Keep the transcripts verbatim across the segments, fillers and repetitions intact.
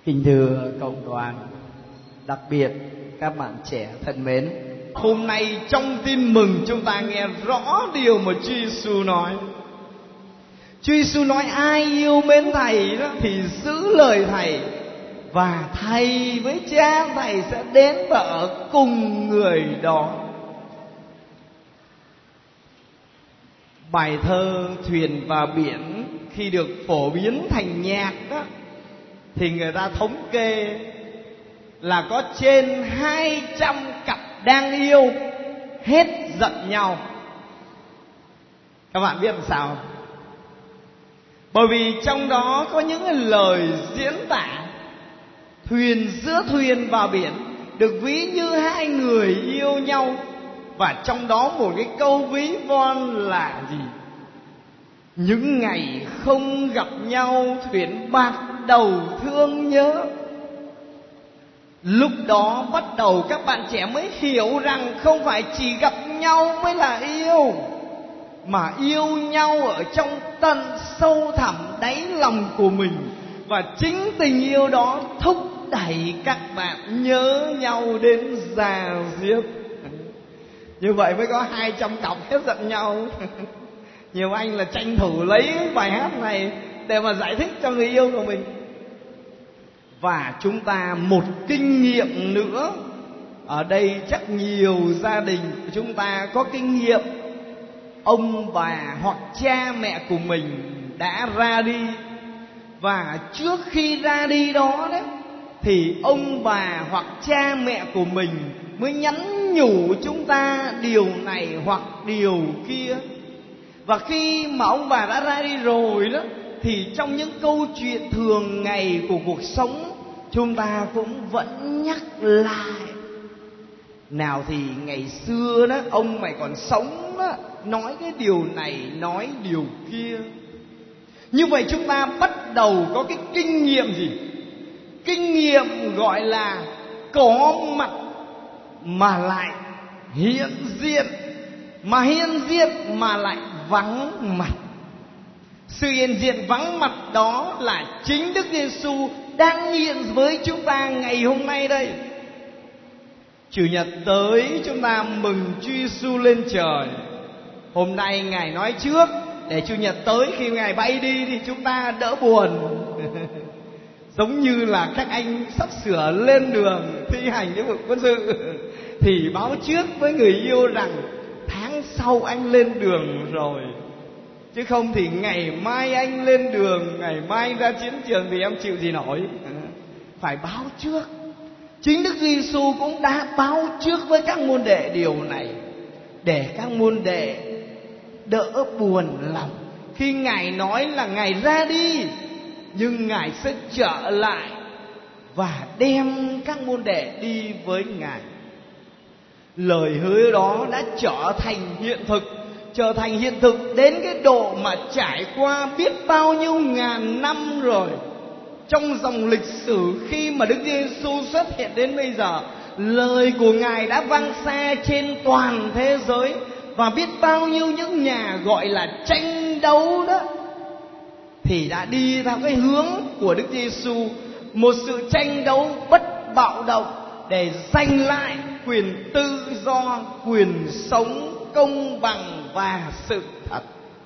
Kính thưa cộng đoàn, đặc biệt các bạn trẻ thân mến, hôm nay trong tin mừng chúng ta nghe rõ điều mà Chúa Giêsu nói. Chúa Giêsu nói ai yêu mến Thầy đó thì giữ lời Thầy, và Thầy với Cha Thầy sẽ đến và ở cùng người đó. Bài thơ Thuyền và Biển khi được phổ biến thành nhạc đó, thì người ta thống kê là có trên hai trăm cặp đang yêu hết giận nhau. Các bạn biết làm sao? Bởi vì trong đó có những lời diễn tả thuyền giữa thuyền và biển được ví như hai người yêu nhau. Và trong đó một cái câu ví von là gì? Những ngày không gặp nhau thuyền bạc đầu thương nhớ. Lúc đó bắt đầu các bạn trẻ mới hiểu rằng không phải chỉ gặp nhau mới là yêu, mà yêu nhau ở trong tận sâu thẳm đáy lòng của mình. Và chính tình yêu đó thúc đẩy các bạn nhớ nhau đến già diết. Như vậy mới có hai trăm cặp hết giận nhau. Nhiều anh là tranh thủ lấy bài hát này để mà giải thích cho người yêu của mình. Và chúng ta một kinh nghiệm nữa, ở đây chắc nhiều gia đình của chúng ta có kinh nghiệm. Ông bà hoặc cha mẹ của mình đã ra đi, và trước khi ra đi đó đấy, thì ông bà hoặc cha mẹ của mình mới nhắn nhủ chúng ta điều này hoặc điều kia. Và khi mà ông bà đã ra đi rồi đó, thì trong những câu chuyện thường ngày của cuộc sống, chúng ta cũng vẫn nhắc lại. Nào thì ngày xưa đó, ông mày còn sống đó, nói cái điều này, nói điều kia. Như vậy chúng ta bắt đầu có cái kinh nghiệm gì? Kinh nghiệm gọi là có mặt mà lại hiện diện, mà hiện diện mà lại vắng mặt. Sự hiện diện vắng mặt đó là chính Đức Giêsu đang hiện với chúng ta ngày hôm nay đây. Chủ nhật tới chúng ta mừng Chúa Giêsu lên trời. Hôm nay Ngài nói trước để Chủ nhật tới khi Ngài bay đi thì chúng ta đỡ buồn. Giống như là các anh sắp sửa lên đường thi hành nghĩa vụ quân sự thì báo trước với người yêu rằng tháng sau anh lên đường rồi, chứ không thì ngày mai anh lên đường, ngày mai anh ra chiến trường thì em chịu gì nổi. Phải báo trước. Chính Đức Giêsu cũng đã báo trước với các môn đệ điều này, để các môn đệ đỡ buồn lòng. Khi Ngài nói là Ngài ra đi, nhưng Ngài sẽ trở lại và đem các môn đệ đi với Ngài. Lời hứa đó đã trở thành hiện thực, trở thành hiện thực đến cái độ mà trải qua biết bao nhiêu ngàn năm rồi. Trong dòng lịch sử khi mà Đức Giêsu xuất hiện đến bây giờ, lời của Ngài đã vang xa trên toàn thế giới. Và biết bao nhiêu những nhà gọi là tranh đấu đó thì đã đi theo cái hướng của Đức Giêsu, một sự tranh đấu bất bạo động để giành lại quyền tự do, quyền sống công bằng và sự thật.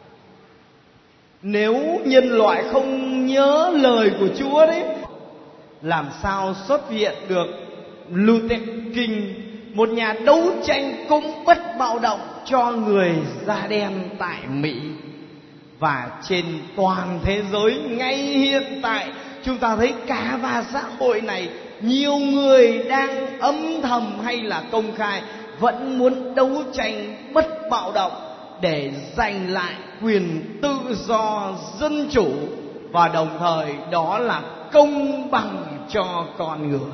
Nếu nhân loại không nhớ lời của Chúa đấy, làm sao xuất hiện được Luther King, một nhà đấu tranh cũng bất bạo động cho người da đen tại Mỹ. Và trên toàn thế giới ngay hiện tại, chúng ta thấy cả và xã hội này, nhiều người đang âm thầm hay là công khai vẫn muốn đấu tranh bất bạo động để giành lại quyền tự do, dân chủ, và đồng thời đó là công bằng cho con người.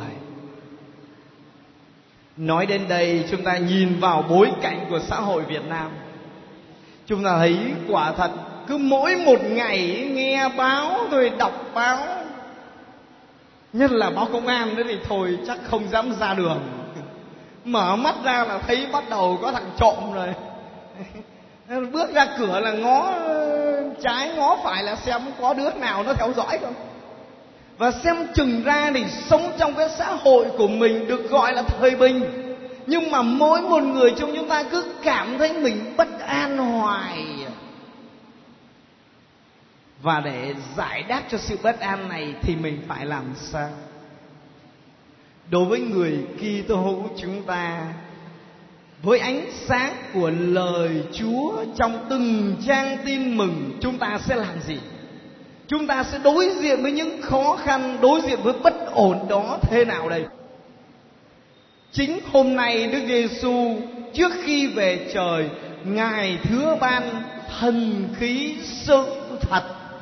Nói đến đây, chúng ta nhìn vào bối cảnh của xã hội Việt Nam, chúng ta thấy quả thật cứ mỗi một ngày nghe báo rồi đọc báo, nhất là báo công an đấy thì thôi chắc không dám ra đường. Mở mắt ra là thấy bắt đầu có thằng trộm rồi. Bước ra cửa là ngó trái ngó phải là xem có đứa nào nó theo dõi không. Và xem chừng ra thì sống trong cái xã hội của mình được gọi là thời bình, nhưng mà mỗi một người trong chúng ta cứ cảm thấy mình bất an hoài. Và để giải đáp cho sự bất an này thì mình phải làm sao? Đối với người Kitô hữu chúng ta, với ánh sáng của lời Chúa trong từng trang tin mừng, chúng ta sẽ làm gì? Chúng ta sẽ đối diện với những khó khăn, đối diện với bất ổn đó thế nào đây? Chính hôm nay Đức Giêsu trước khi về trời, Ngài hứa ban thần khí sự thật,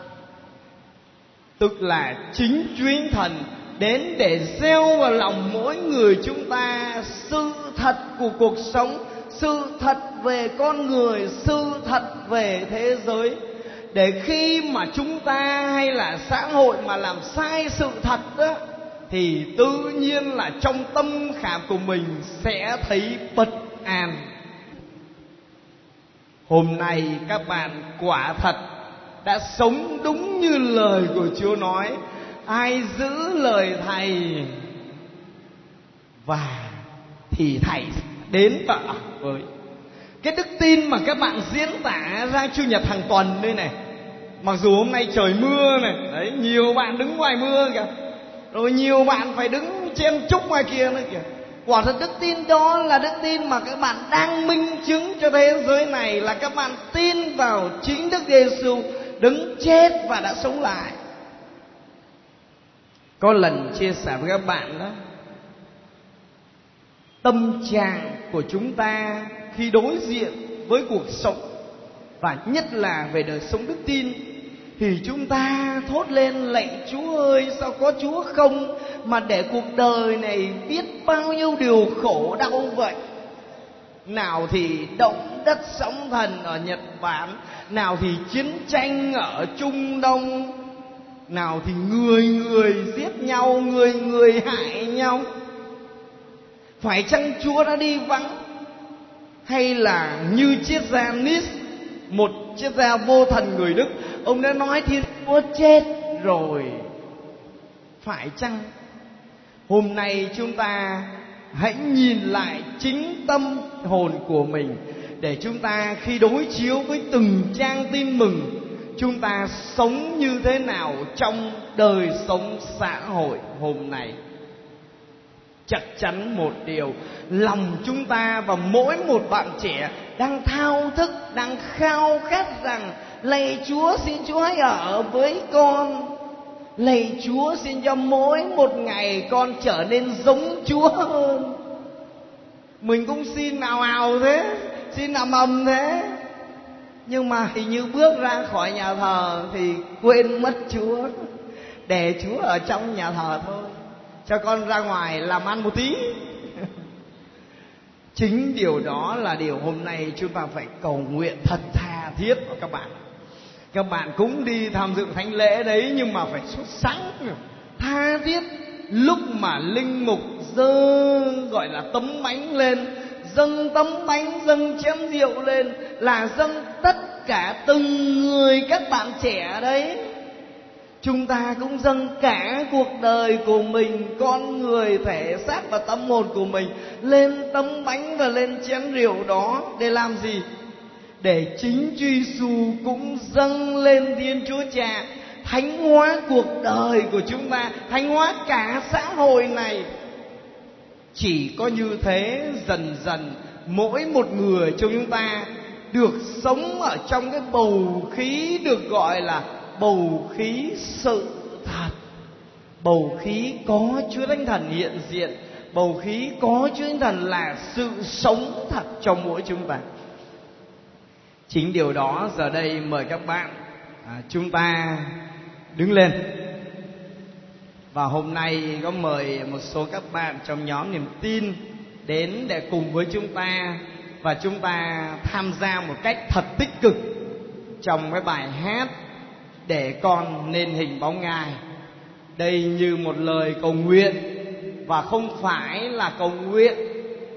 tức là chính Chúa Thần đến để gieo vào lòng mỗi người chúng ta sự thật của cuộc sống, sự thật về con người, sự thật về thế giới. Để khi mà chúng ta hay là xã hội mà làm sai sự thật đó, thì tự nhiên là trong tâm khảm của mình sẽ thấy bất an. Hôm nay các bạn quả thật đã sống đúng như lời của Chúa nói: ai giữ lời Thầy và thì Thầy đến và ở với. Cái đức tin mà các bạn diễn tả ra Chủ nhật hàng tuần đây này, mặc dù hôm nay trời mưa này, đấy, nhiều bạn đứng ngoài mưa kìa, rồi nhiều bạn phải đứng chen chúc ngoài kia nữa kìa. Quả thật đức tin đó là đức tin mà các bạn đang minh chứng cho thế giới này là các bạn tin vào chính Đức Giêsu đứng chết và đã sống lại. Có lần chia sẻ với các bạn đó, tâm trạng của chúng ta khi đối diện với cuộc sống, và nhất là về đời sống đức tin, thì chúng ta thốt lên: lạy Chúa ơi, sao có Chúa không mà để cuộc đời này biết bao nhiêu điều khổ đau vậy. Nào thì động đất sóng thần ở Nhật Bản, nào thì chiến tranh ở Trung Đông, nào thì người người giết nhau, người người hại nhau. Phải chăng Chúa đã đi vắng? Hay là như triết gia Nietzsche, một triết gia vô thần người Đức, ông đã nói Thiên Chúa chết rồi? Phải chăng? Hôm nay chúng ta hãy nhìn lại chính tâm hồn của mình, để chúng ta khi đối chiếu với từng trang tin mừng, chúng ta sống như thế nào trong đời sống xã hội hôm nay. Chắc chắn một điều, lòng chúng ta và mỗi một bạn trẻ đang thao thức, đang khao khát rằng: lạy Chúa, xin Chúa hãy ở với con. Lạy Chúa, xin cho mỗi một ngày con trở nên giống Chúa hơn. Mình cũng xin ào ào thế, xin ầm ầm thế, nhưng mà hình như bước ra khỏi nhà thờ thì quên mất Chúa, để Chúa ở trong nhà thờ thôi, cho con ra ngoài làm ăn một tí. Chính điều đó là điều hôm nay chúng ta phải cầu nguyện thật tha thiết của các bạn. Các bạn cũng đi tham dự thánh lễ đấy, nhưng mà phải xuất sắc, tha thiết. Lúc mà linh mục dơ gọi là tấm bánh lên, dâng tấm bánh, dâng chén rượu lên, là dâng tất cả từng người các bạn trẻ đấy. Chúng ta cũng dâng cả cuộc đời của mình, con người, thể xác và tâm hồn của mình lên tấm bánh và lên chén rượu đó. Để làm gì? Để chính Chúa Giêsu cũng dâng lên Thiên Chúa Cha, thánh hóa cuộc đời của chúng ta, thánh hóa cả xã hội này. Chỉ có như thế dần dần mỗi một người trong chúng ta được sống ở trong cái bầu khí được gọi là bầu khí sự thật, bầu khí có Chúa Thánh Thần hiện diện, bầu khí có Chúa Thánh Thần là sự sống thật trong mỗi chúng ta. Chính điều đó giờ đây mời các bạn à, chúng ta đứng lên. Và hôm nay có mời một số các bạn trong nhóm niềm tin đến để cùng với chúng ta, và chúng ta tham gia một cách thật tích cực trong cái bài hát Để Con Nên Hình Bóng Ngài. Đây như một lời cầu nguyện, và không phải là cầu nguyện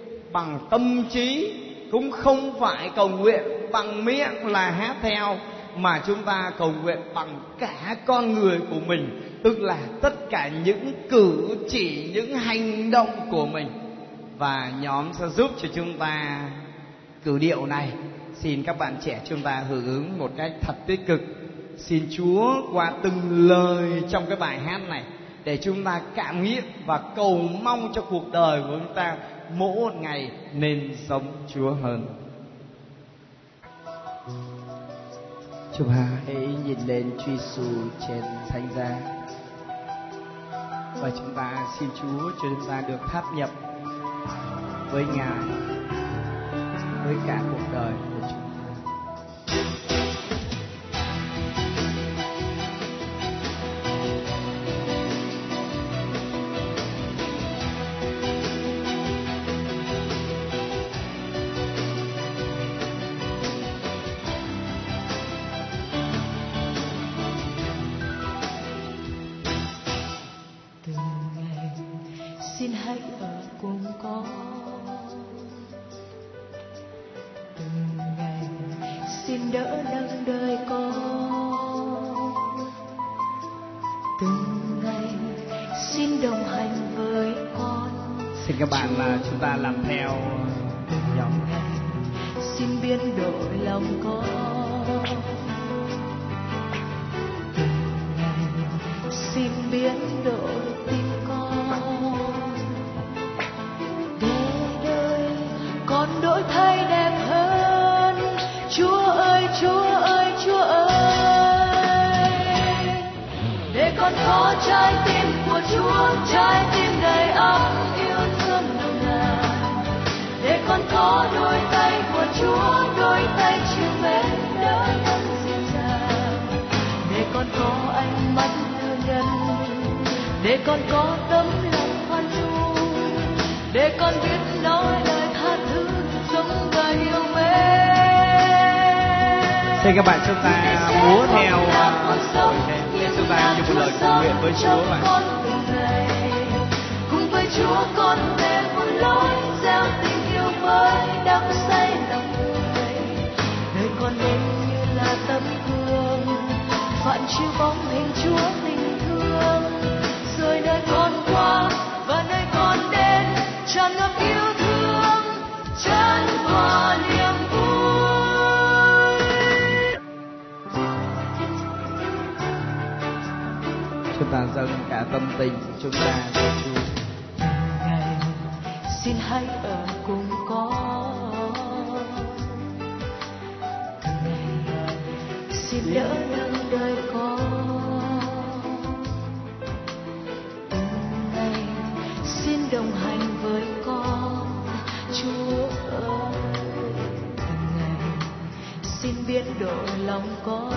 bằng tâm trí, cũng không phải cầu nguyện bằng miệng là hát theo, mà chúng ta cầu nguyện bằng cả con người của mình, tức là tất cả những cử chỉ, những hành động của mình. Và nhóm sẽ giúp cho chúng ta cử điệu này. Xin các bạn trẻ chúng ta hưởng ứng một cách thật tích cực. Xin Chúa qua từng lời trong cái bài hát này để chúng ta cảm nghiệm và cầu mong cho cuộc đời của chúng ta mỗi một ngày nên giống Chúa hơn. Chúng ta hãy nhìn lên Chúa Giêsu trên thánh giá và chúng ta xin Chúa cho chúng ta được tháp nhập với Ngài, với cả cuộc đời của chúng ta. Xin hãy ở cùng con từng ngày, xin đỡ nâng đời con từng ngày, xin đồng hành với con. Xin các bạn là chúng ta làm theo nhóm. Xin biến đổi lòng con từng ngày, xin biến đổi tim con. Con đổi thay đẹp hơn, Chúa ơi, Chúa ơi, Chúa ơi. Để con có trái tim của Chúa, trái tim đầy ắp yêu thương nồng nàn. Để con có đôi tay của Chúa, đôi tay chiều mến đỡ đẫn dịu dàng. Để con có ánh mắt thương nhân, để con có tấm lòng khoan dung, để con biết nói lời tha thứ sống đời yêu mến. Xin các bạn chúng ta múa theo để chúng ta dùng một lời cầu nguyện với Chúa vậy. Cùng với Chúa con về một lối gieo tình yêu mới đắm say lòng người. Đời con nên như là tấm gương phản chiếu bóng hình Chúa tình thương. Rồi nơi con qua và nơi con đến tràn ngập yêu thương, tràn hòa niềm vui. Chúng ta dâng cả tâm tình của chúng ta cho Chúa. Ngày xin hãy ở cùng con từng ngày, xin đỡ nâng đời con từng ngày, xin đồng hành với con. Chúa ơi, từng ngày xin biến đổi lòng con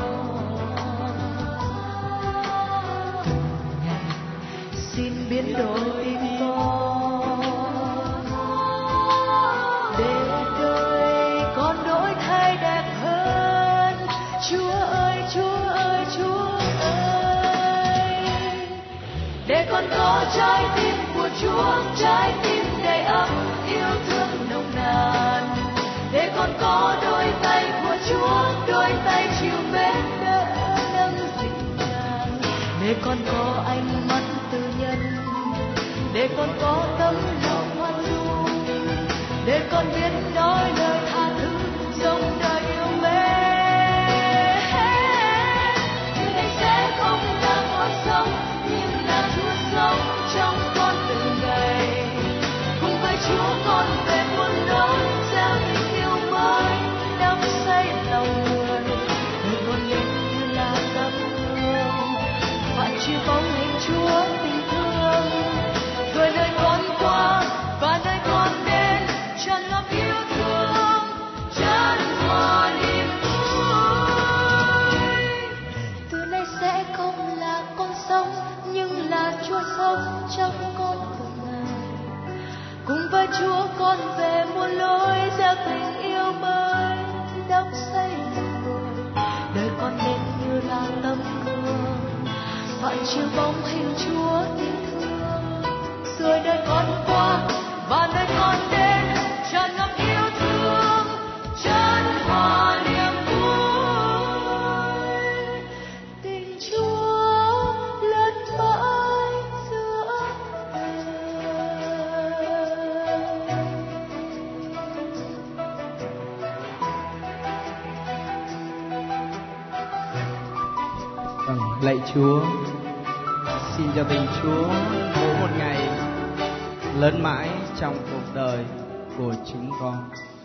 từng ngày, xin biến đổi tim con. Để đời con đổi thay đẹp hơn, Chúa ơi, Chúa ơi, Chúa ơi. Để con có trái tim của Chúa, trái tim đầy ắp yêu thương nồng nàn. Để con có đôi tay của Chúa, đôi tay chiều mến đỡ nâng dịu dàng. Để con có ánh mắt tư nhân, để con có tấm lòng khoan dung, để con biết nói lời tha thứ sống đời yêu mến. Người này sẽ không là con sống, nhưng là Chúa sống trong con từng ngày. Cùng với Chúa con về muôn lối gieo tình yêu mới đắm say lòng người. Đời con nên như là tấm gương phản chiếu bóng hình Chúa tình thương. Rồi nơi con qua và nơi con đến tràn ngập yêu thương, tràn hòa niềm vui. Từ nay sẽ không là con sống, nhưng là Chúa sống trong con từng ngày. Cùng với Chúa con về muôn lối gieo tình yêu mới đắm say lòng người. Đời con nên như là tấm gương phản chiếu bóng hình Chúa tình thương. Rồi đời con qua và nơi con đến tràn ngập yêu thương, tràn hòa niềm vui. Vâng, lạy Chúa, xin cho tình Chúa mỗi một ngày lớn mãi trong cuộc đời của chúng con.